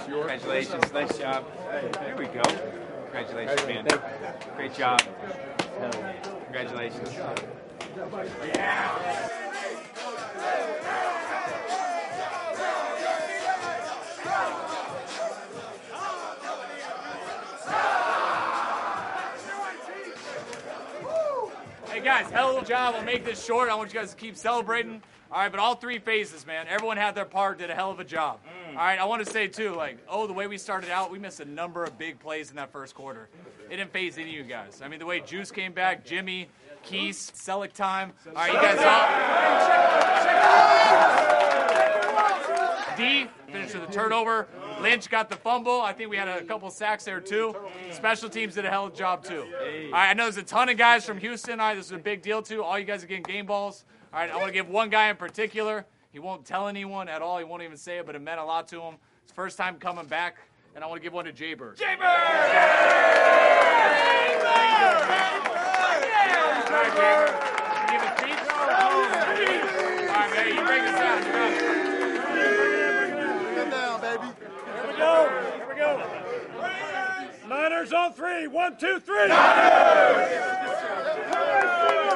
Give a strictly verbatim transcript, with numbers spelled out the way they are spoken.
Congratulations. Nice job. Here we go. Congratulations, man. Great job. Congratulations. Yeah. Hey guys, hell of a job. I'll make this short. I want you guys to keep celebrating. All right, but all three phases, man. Everyone had their part, did a hell of a job. All right, I want to say too, like, oh, the way we started out, we missed a number of big plays in that first quarter. It didn't phase any of you guys. I mean, the way Juice came back, Jimmy, Keese, Selleck time. All right, you guys all. D finished with a turnover. Lynch got the fumble. I think we had a couple sacks there too. Special teams did a hell of a job too. All right, I know there's a ton of guys from Houston. All right, this is a big deal too. All you guys are getting game balls. All right, I want to give one guy in particular. He won't tell anyone at all. He won't even say it, but it meant a lot to him. It's first time coming back, and I want to give one to Jaybird. Jaybird! All right, Jaybird. You give a speech? All right, man, you break this down. You got it. Bring it down, baby. Here we go. Here we go. Niners on three. One, two, three. Niners!